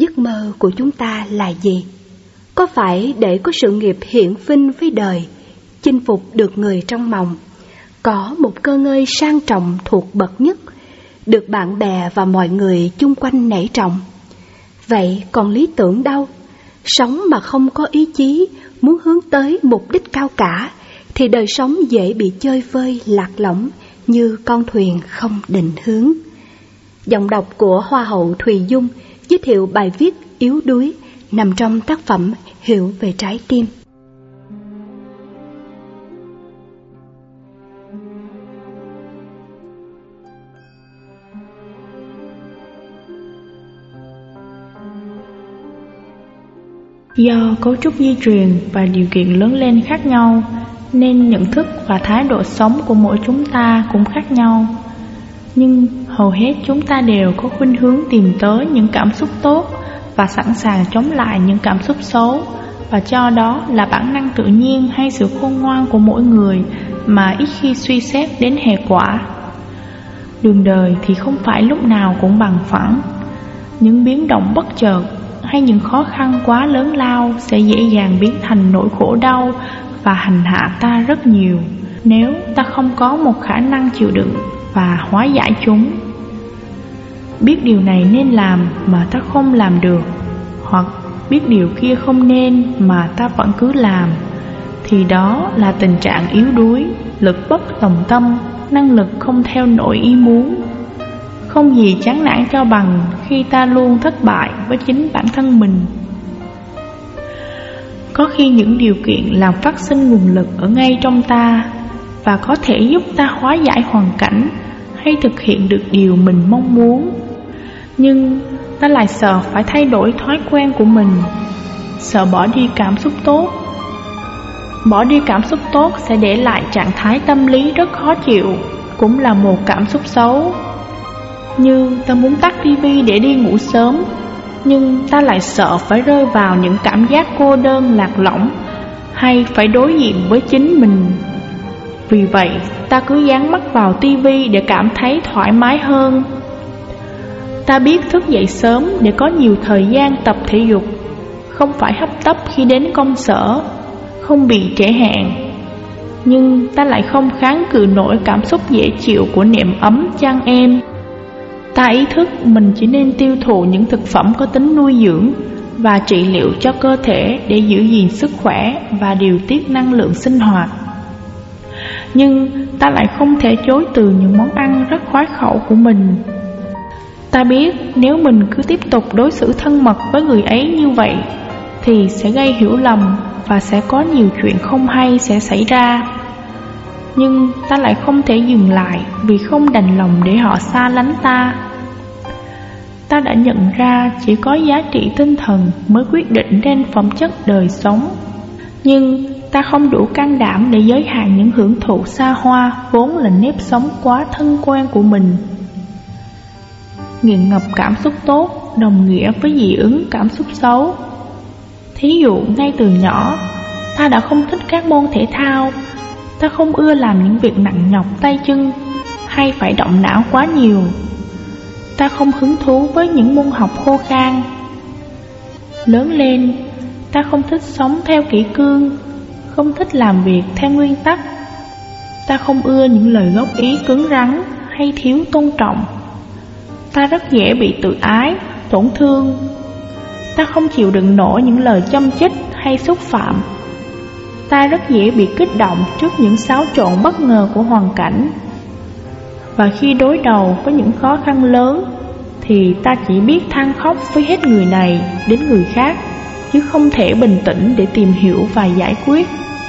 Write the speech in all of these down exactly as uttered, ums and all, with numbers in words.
Giấc mơ của chúng ta là gì? Có phải để có sự nghiệp hiển vinh với đời, chinh phục được người trong mộng, có một cơ ngơi sang trọng thuộc bậc nhất, được bạn bè và mọi người chung quanh nể trọng? Vậy còn lý tưởng đâu? Sống mà không có ý chí, muốn hướng tới mục đích cao cả, thì đời sống dễ bị chơi vơi lạc lõng như con thuyền không định hướng. Giọng đọc của Hoa hậu Thùy Dung giới thiệu bài viết Yếu đuối nằm trong tác phẩm Hiểu về trái tim. Do cấu trúc di truyền và điều kiện lớn lên khác nhau, nên nhận thức và thái độ sống của mỗi chúng ta cũng khác nhau. Nhưng hầu hết chúng ta đều có khuynh hướng tìm tới những cảm xúc tốt và sẵn sàng chống lại những cảm xúc xấu, và cho đó là bản năng tự nhiên hay sự khôn ngoan của mỗi người mà ít khi suy xét đến hệ quả. Đường đời thì không phải lúc nào cũng bằng phẳng. Những biến động bất chợt hay những khó khăn quá lớn lao sẽ dễ dàng biến thành nỗi khổ đau và hành hạ ta rất nhiều, nếu ta không có một khả năng chịu đựng và hóa giải chúng. Biết điều này nên làm mà ta không làm được, hoặc biết điều kia không nên mà ta vẫn cứ làm, thì đó là tình trạng yếu đuối, lực bất tòng tâm, năng lực không theo nổi ý muốn. Không gì chán nản cho bằng khi ta luôn thất bại với chính bản thân mình. Có khi những điều kiện làm phát sinh nguồn lực ở ngay trong ta và có thể giúp ta hóa giải hoàn cảnh hay thực hiện được điều mình mong muốn. Nhưng ta lại sợ phải thay đổi thói quen của mình, sợ bỏ đi cảm xúc tốt. Bỏ đi cảm xúc tốt sẽ để lại trạng thái tâm lý rất khó chịu, cũng là một cảm xúc xấu. Như ta muốn tắt tivi để đi ngủ sớm, nhưng ta lại sợ phải rơi vào những cảm giác cô đơn lạc lõng, hay phải đối diện với chính mình. Vì vậy ta cứ dán mắt vào tivi để cảm thấy thoải mái hơn. Ta biết thức dậy sớm để có nhiều thời gian tập thể dục, không phải hấp tấp khi đến công sở, không bị trễ hẹn. Nhưng ta lại không kháng cự nổi cảm xúc dễ chịu của nệm ấm chăn êm. Ta ý thức mình chỉ nên tiêu thụ những thực phẩm có tính nuôi dưỡng và trị liệu cho cơ thể để giữ gìn sức khỏe và điều tiết năng lượng sinh hoạt. Nhưng ta lại không thể chối từ những món ăn rất khoái khẩu của mình. Ta biết nếu mình cứ tiếp tục đối xử thân mật với người ấy như vậy thì sẽ gây hiểu lầm và sẽ có nhiều chuyện không hay sẽ xảy ra. Nhưng ta lại không thể dừng lại vì không đành lòng để họ xa lánh ta. Ta đã nhận ra chỉ có giá trị tinh thần mới quyết định nên phẩm chất đời sống. Nhưng ta không đủ can đảm để giới hạn những hưởng thụ xa hoa vốn là nếp sống quá thân quen của mình. Nghiện ngập cảm xúc tốt đồng nghĩa với dị ứng cảm xúc xấu. Thí dụ ngay từ nhỏ, ta đã không thích các môn thể thao. Ta không ưa làm những việc nặng nhọc tay chân hay phải động não quá nhiều. Ta không hứng thú với những môn học khô khan. Lớn lên, ta không thích sống theo kỷ cương, không thích làm việc theo nguyên tắc. Ta không ưa những lời góp ý cứng rắn hay thiếu tôn trọng. Ta rất dễ bị tự ái, tổn thương. Ta không chịu đựng nổi những lời châm chích hay xúc phạm. Ta rất dễ bị kích động trước những xáo trộn bất ngờ của hoàn cảnh. Và khi đối đầu với những khó khăn lớn thì ta chỉ biết than khóc với hết người này đến người khác, chứ không thể bình tĩnh để tìm hiểu và giải quyết.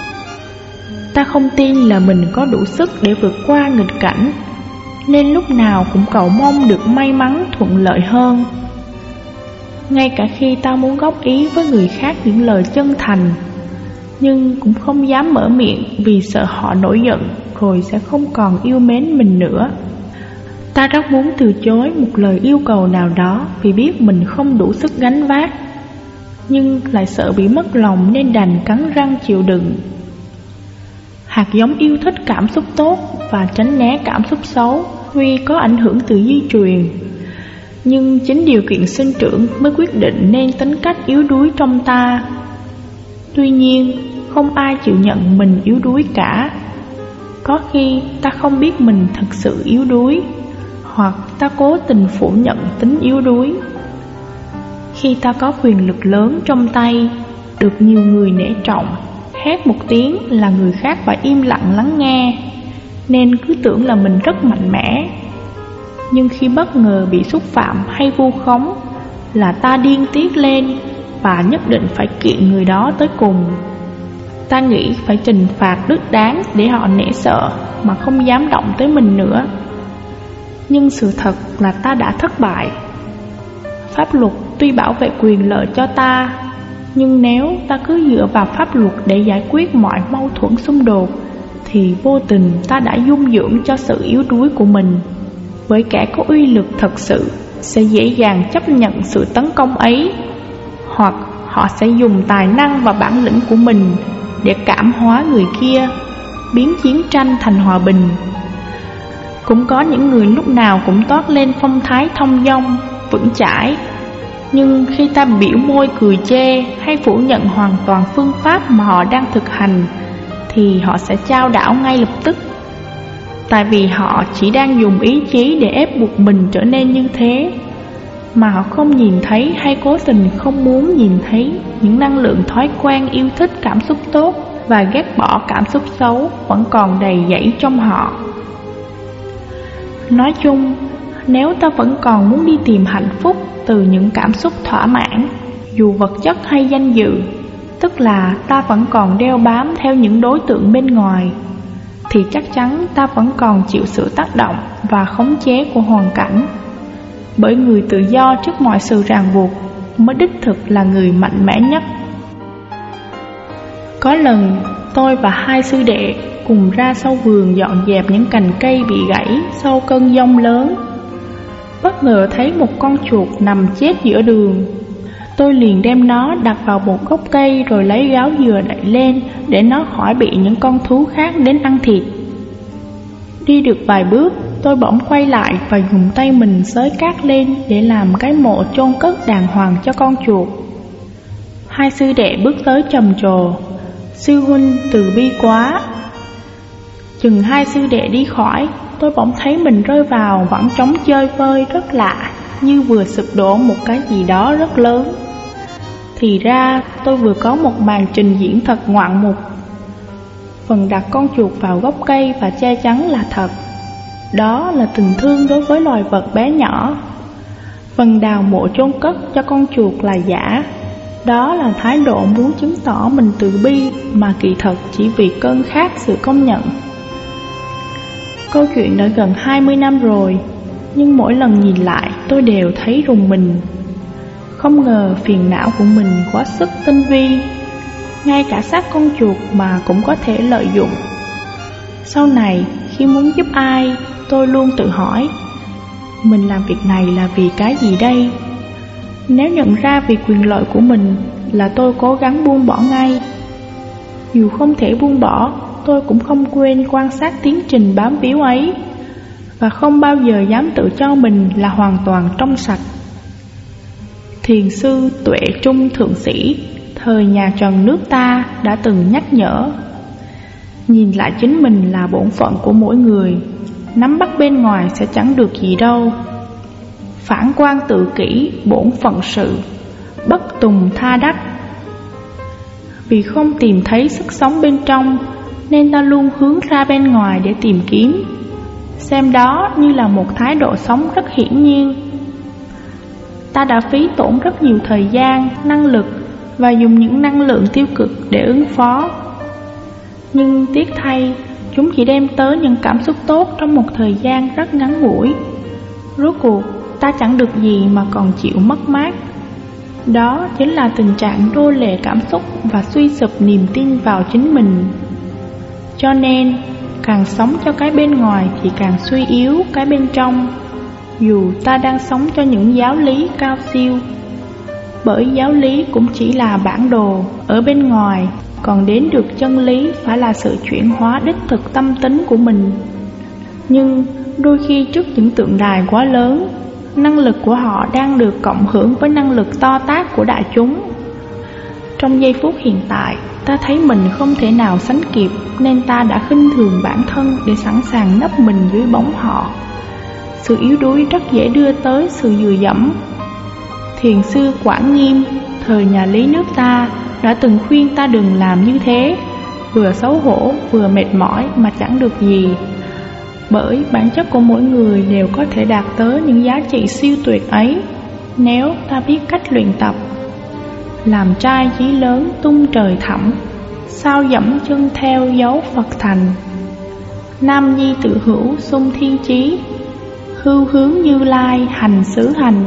Ta không tin là mình có đủ sức để vượt qua nghịch cảnh, nên lúc nào cũng cầu mong được may mắn thuận lợi hơn. Ngay cả khi ta muốn góp ý với người khác những lời chân thành, nhưng cũng không dám mở miệng vì sợ họ nổi giận rồi sẽ không còn yêu mến mình nữa. Ta rất muốn từ chối một lời yêu cầu nào đó vì biết mình không đủ sức gánh vác, nhưng lại sợ bị mất lòng nên đành cắn răng chịu đựng. Hạt giống yêu thích cảm xúc tốt và tránh né cảm xúc xấu tuy có ảnh hưởng từ di truyền, Nhưng chính điều kiện sinh trưởng mới quyết định nên tính cách yếu đuối trong ta. Tuy nhiên, không ai chịu nhận mình yếu đuối cả. Có khi ta không biết mình thực sự yếu đuối, hoặc ta cố tình phủ nhận tính yếu đuối. Khi ta có quyền lực lớn trong tay, được nhiều người nể trọng, hét một tiếng là người khác phải im lặng lắng nghe, nên cứ tưởng là mình rất mạnh mẽ. Nhưng khi bất ngờ bị xúc phạm hay vu khống là ta điên tiết lên và nhất định phải kiện người đó tới cùng. Ta nghĩ phải trừng phạt đích đáng để họ nể sợ mà không dám động tới mình nữa. Nhưng sự thật là ta đã thất bại. Pháp luật tuy bảo vệ quyền lợi cho ta, nhưng nếu ta cứ dựa vào pháp luật để giải quyết mọi mâu thuẫn xung đột, thì vô tình ta đã dung dưỡng cho sự yếu đuối của mình. Với kẻ có uy lực thật sự sẽ dễ dàng chấp nhận sự tấn công ấy, hoặc họ sẽ dùng tài năng và bản lĩnh của mình để cảm hóa người kia, biến chiến tranh thành hòa bình. Cũng có những người lúc nào cũng toát lên phong thái thông dong, vững chãi, nhưng khi ta biểu môi cười chê hay phủ nhận hoàn toàn phương pháp mà họ đang thực hành, thì họ sẽ chao đảo ngay lập tức. Tại vì họ chỉ đang dùng ý chí để ép buộc mình trở nên như thế, mà họ không nhìn thấy hay cố tình không muốn nhìn thấy những năng lượng thói quen yêu thích cảm xúc tốt và ghét bỏ cảm xúc xấu vẫn còn đầy dẫy trong họ. Nói chung, nếu ta vẫn còn muốn đi tìm hạnh phúc từ những cảm xúc thỏa mãn, dù vật chất hay danh dự, tức là ta vẫn còn đeo bám theo những đối tượng bên ngoài, thì chắc chắn ta vẫn còn chịu sự tác động và khống chế của hoàn cảnh. Bởi người tự do trước mọi sự ràng buộc mới đích thực là người mạnh mẽ nhất. Có lần tôi và hai sư đệ cùng ra sau vườn dọn dẹp những cành cây bị gãy sau cơn giông lớn. Bất ngờ thấy một con chuột nằm chết giữa đường. Tôi liền đem nó đặt vào một gốc cây rồi lấy gáo dừa đậy lên để nó khỏi bị những con thú khác đến ăn thịt. Đi được vài bước, tôi bỗng quay lại và dùng tay mình xới cát lên để làm cái mộ chôn cất đàng hoàng cho con chuột. Hai sư đệ bước tới trầm trồ: "Sư huynh từ bi quá." Chừng hai sư đệ đi khỏi, tôi bỗng thấy mình rơi vào võng trống chơi vơi rất lạ, như vừa sụp đổ một cái gì đó rất lớn. Thì ra tôi vừa có một màn trình diễn thật ngoạn mục. Phần đặt con chuột vào gốc cây và che chắn là thật, đó là tình thương đối với loài vật bé nhỏ. Phần đào mộ chôn cất cho con chuột là giả, đó là thái độ muốn chứng tỏ mình từ bi mà kỳ thật chỉ vì cơn khát sự công nhận. Câu chuyện đã gần hai mươi năm rồi, nhưng mỗi lần nhìn lại tôi đều thấy rùng mình. Không ngờ phiền não của mình quá sức tinh vi, ngay cả xác con chuột mà cũng có thể lợi dụng. Sau này khi muốn giúp ai, tôi luôn tự hỏi mình làm việc này là vì cái gì đây? Nếu nhận ra vì quyền lợi của mình là tôi cố gắng buông bỏ ngay. Dù không thể buông bỏ, tôi cũng không quên quan sát tiến trình bám víu ấy, và không bao giờ dám tự cho mình là hoàn toàn trong sạch. Thiền sư Tuệ Trung Thượng Sĩ thời nhà Trần nước ta đã từng nhắc nhở: nhìn lại chính mình là bổn phận của mỗi người, nắm bắt bên ngoài sẽ chẳng được gì đâu. Phản quan tự kỷ bổn phận sự, bất tùng tha đắc. Vì không tìm thấy sức sống bên trong, nên ta luôn hướng ra bên ngoài để tìm kiếm, xem đó như là một thái độ sống rất hiển nhiên. Ta đã phí tổn rất nhiều thời gian, năng lực và dùng những năng lượng tiêu cực để ứng phó. Nhưng tiếc thay, chúng chỉ đem tới những cảm xúc tốt trong một thời gian rất ngắn ngủi. Rốt cuộc, ta chẳng được gì mà còn chịu mất mát. Đó chính là tình trạng đô lệ cảm xúc và suy sụp niềm tin vào chính mình. Cho nên, càng sống cho cái bên ngoài thì càng suy yếu cái bên trong, dù ta đang sống cho những giáo lý cao siêu. Bởi giáo lý cũng chỉ là bản đồ ở bên ngoài, còn đến được chân lý phải là sự chuyển hóa đích thực tâm tính của mình. Nhưng đôi khi trước những tượng đài quá lớn, năng lực của họ đang được cộng hưởng với năng lực to tát của đại chúng. Trong giây phút hiện tại, ta thấy mình không thể nào sánh kịp, nên ta đã khinh thường bản thân để sẵn sàng nấp mình dưới bóng họ. Sự yếu đuối rất dễ đưa tới sự dựa dẫm. Thiền sư Quảng Nghiêm, thời nhà Lý nước ta, đã từng khuyên ta đừng làm như thế, vừa xấu hổ vừa mệt mỏi mà chẳng được gì. Bởi bản chất của mỗi người đều có thể đạt tới những giá trị siêu tuyệt ấy, nếu ta biết cách luyện tập. Làm trai chí lớn tung trời thẳm, sao dẫm chân theo dấu Phật thành. Nam nhi tự hữu sung thiên chí, hưu hướng Như Lai hành xứ hành.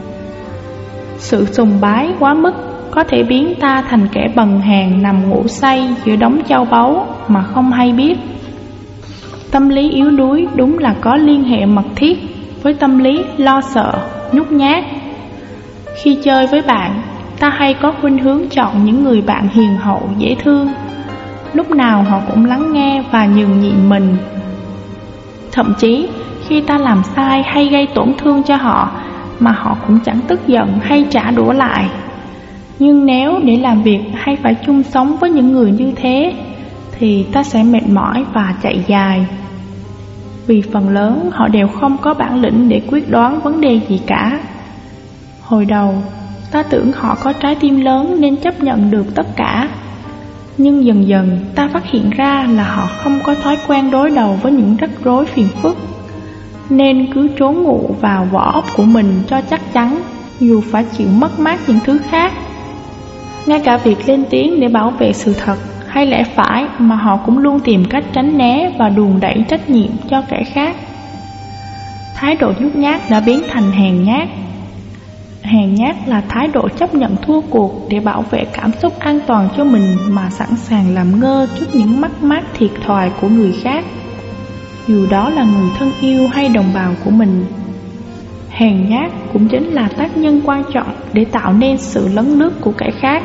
Sự sùng bái quá mức có thể biến ta thành kẻ bần hàn nằm ngủ say giữa đống châu báu mà không hay biết. Tâm lý yếu đuối đúng là có liên hệ mật thiết với tâm lý lo sợ, nhút nhát. Khi chơi với bạn, ta hay có khuynh hướng chọn những người bạn hiền hậu, dễ thương. Lúc nào họ cũng lắng nghe và nhường nhịn mình. Thậm chí khi ta làm sai hay gây tổn thương cho họ, mà họ cũng chẳng tức giận hay trả đũa lại. Nhưng nếu để làm việc hay phải chung sống với những người như thế, thì ta sẽ mệt mỏi và chạy dài. Vì phần lớn họ đều không có bản lĩnh để quyết đoán vấn đề gì cả. Hồi đầu, ta tưởng họ có trái tim lớn nên chấp nhận được tất cả. Nhưng dần dần ta phát hiện ra là họ không có thói quen đối đầu với những rắc rối phiền phức, nên cứ trốn ngụ vào vỏ óc của mình cho chắc chắn, dù phải chịu mất mát những thứ khác. Ngay cả việc lên tiếng để bảo vệ sự thật hay lẽ phải mà họ cũng luôn tìm cách tránh né và đùn đẩy trách nhiệm cho kẻ khác. Thái độ nhút nhát đã biến thành hèn nhát. Hèn nhát là thái độ chấp nhận thua cuộc để bảo vệ cảm xúc an toàn cho mình mà sẵn sàng làm ngơ trước những mất mát thiệt thòi của người khác, dù đó là người thân yêu hay đồng bào của mình. Hèn nhát cũng chính là tác nhân quan trọng để tạo nên sự lấn lướt của kẻ khác.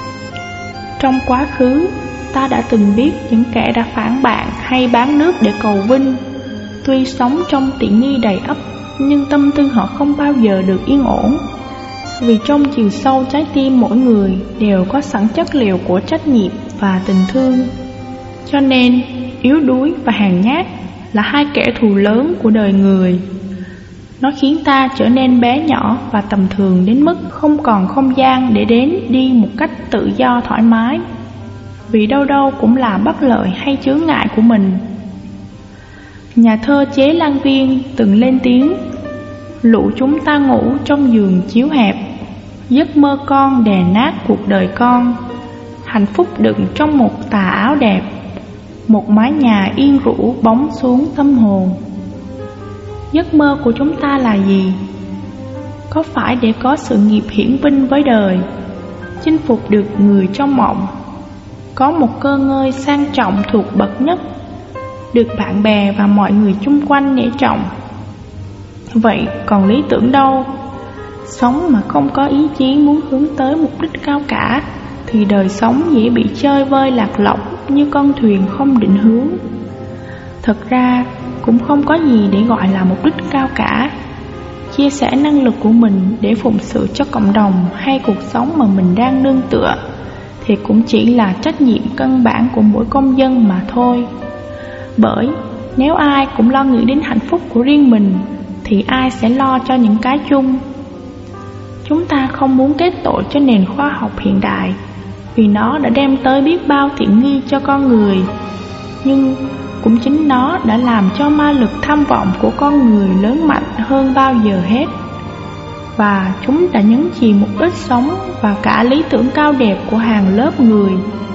Trong quá khứ, ta đã từng biết những kẻ đã phản bạn hay bán nước để cầu vinh. Tuy sống trong tiện nghi đầy ắp, nhưng tâm tư họ không bao giờ được yên ổn. Vì trong chiều sâu trái tim mỗi người đều có sẵn chất liệu của trách nhiệm và tình thương. Cho nên, yếu đuối và hèn nhát là hai kẻ thù lớn của đời người. Nó khiến ta trở nên bé nhỏ và tầm thường đến mức không còn không gian để đến đi một cách tự do thoải mái, vì đâu đâu cũng là bất lợi hay chướng ngại của mình. Nhà thơ Chế Lan Viên từng lên tiếng: lũ chúng ta ngủ trong giường chiếu hẹp, giấc mơ con đè nát cuộc đời con. Hạnh phúc đựng trong một tà áo đẹp, một mái nhà yên rũ bóng xuống tâm hồn. Giấc mơ của chúng ta là gì? Có phải để có sự nghiệp hiển vinh với đời, chinh phục được người trong mộng, có một cơ ngơi sang trọng thuộc bậc nhất, được bạn bè và mọi người chung quanh nể trọng? Vậy còn lý tưởng đâu? Sống mà không có ý chí muốn hướng tới mục đích cao cả, thì đời sống dễ bị chơi vơi lạc lõng như con thuyền không định hướng. Thật ra cũng không có gì để gọi là mục đích cao cả. Chia sẻ năng lực của mình để phụng sự cho cộng đồng hay cuộc sống mà mình đang nương tựa thì cũng chỉ là trách nhiệm căn bản của mỗi công dân mà thôi. Bởi nếu ai cũng lo nghĩ đến hạnh phúc của riêng mình thì ai sẽ lo cho những cái chung? Chúng ta không muốn kết tội cho nền khoa học hiện đại, vì nó đã đem tới biết bao tiện nghi cho con người. Nhưng cũng chính nó đã làm cho ma lực tham vọng của con người lớn mạnh hơn bao giờ hết. Và chúng đã nhấn chìm mục đích sống và cả lý tưởng cao đẹp của hàng lớp người.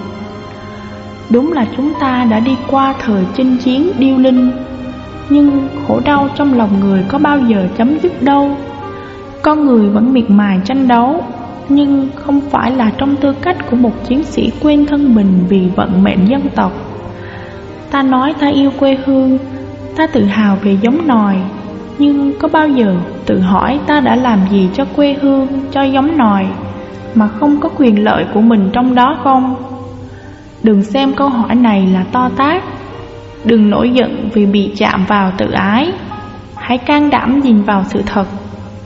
Đúng là chúng ta đã đi qua thời chinh chiến điêu linh, nhưng khổ đau trong lòng người có bao giờ chấm dứt đâu. Con người vẫn miệt mài tranh đấu, nhưng không phải là trong tư cách của một chiến sĩ quên thân mình vì vận mệnh dân tộc. Ta nói ta yêu quê hương, ta tự hào về giống nòi, nhưng có bao giờ tự hỏi ta đã làm gì cho quê hương, cho giống nòi, mà không có quyền lợi của mình trong đó không? Đừng xem câu hỏi này là to tát, đừng nổi giận vì bị chạm vào tự ái. Hãy can đảm nhìn vào sự thật,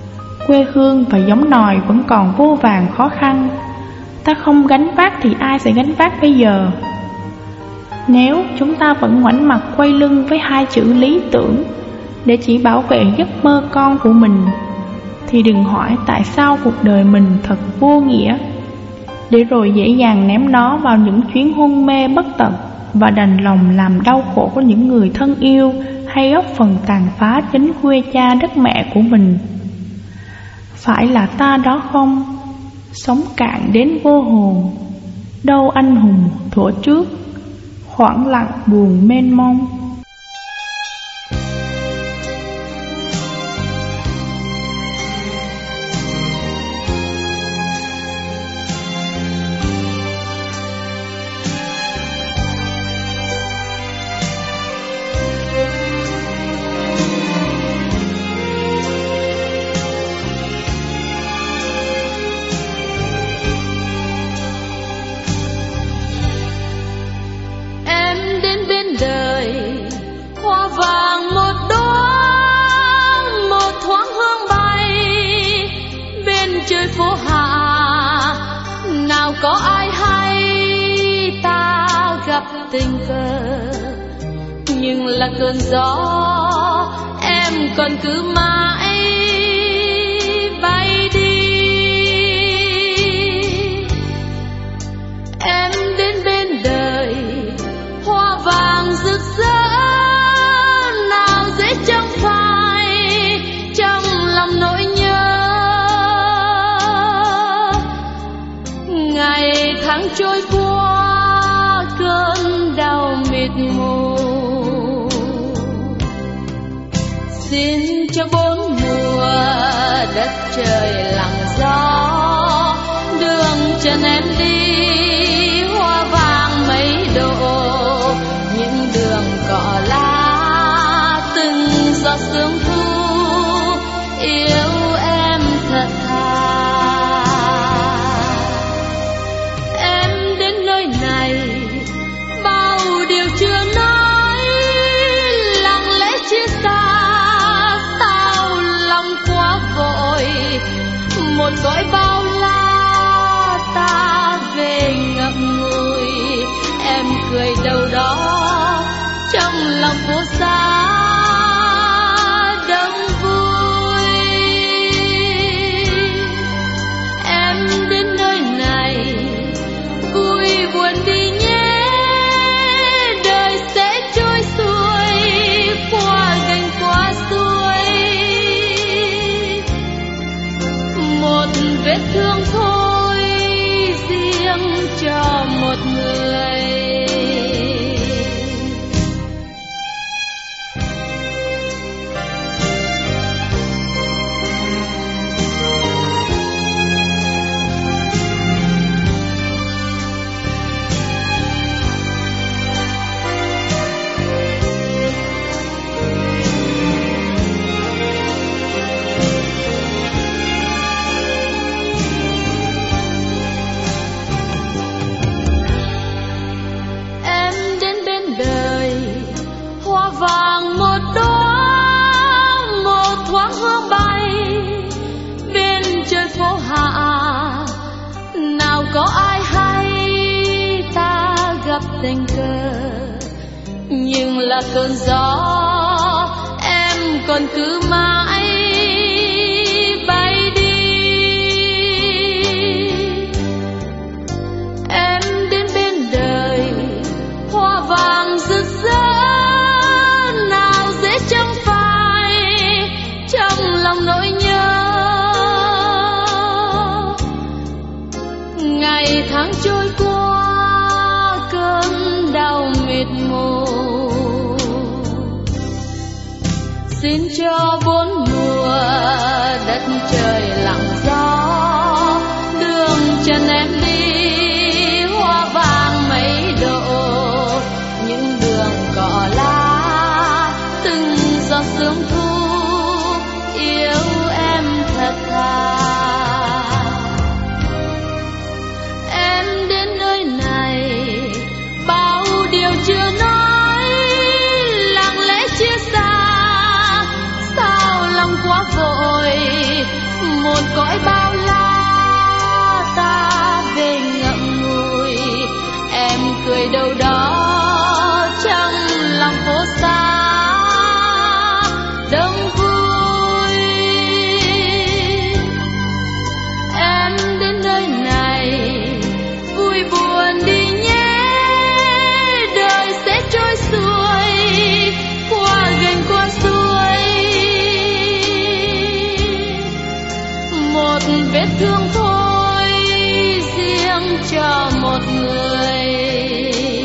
Quê hương và giống nòi vẫn còn vô vàn khó khăn. Ta không gánh vác thì ai sẽ gánh vác bây giờ? Nếu chúng ta vẫn ngoảnh mặt quay lưng với hai chữ lý tưởng để chỉ bảo vệ giấc mơ con của mình, thì đừng hỏi tại sao cuộc đời mình thật vô nghĩa, để rồi dễ dàng ném nó vào những chuyến hôn mê bất tận và đành lòng làm đau khổ của những người thân yêu, hay góp phần tàn phá chính quê cha đất mẹ của mình. Phải là ta đó không? Sống cạn đến vô hồn, đâu anh hùng thuở trước, khoảng lặng buồn mênh mông. Có ai hay ta gặp tình cờ, nhưng là cơn gió em còn cứ mãi bay đi. Em đến bên đời hoa vàng rực rỡ, nào dễ chẳng phải trong lòng nỗi nhớ. Ngày tháng trôi qua cơn đau mịt mù, xin cho bốn mùa đất trời lặng gió, đường chân em đi hoa vàng mấy độ, những đường cỏ lá từng giọt sương thu yêu em thật thà. Chưa nói lặng lẽ chia xa, sao lòng quá vội, một cõi bao la ta về ngậm ngùi. Em cười đâu đó trong lòng phố xa đông vui. Em đến nơi này vui buồn đi nhé, vết thương thôi riêng cho một người. Có ai hay ta gặp tình cờ, nhưng là cơn gió em còn cứ mãi bay đi. Em đến bên đời hoa vàng rực rỡ, nào dễ chẳng phải trong lòng nỗi nhớ. Ngày tháng trôi qua cơn đau mịt mù, xin cho bốn mùa đất trời lặng gió, đường chân em đi hoa vàng mấy độ, những đường cỏ lá từng giọt sương thu yêu em thật thà. Chưa nói lặng lẽ chia xa, sao lòng quá vội, một vết thương thôi, riêng cho một người.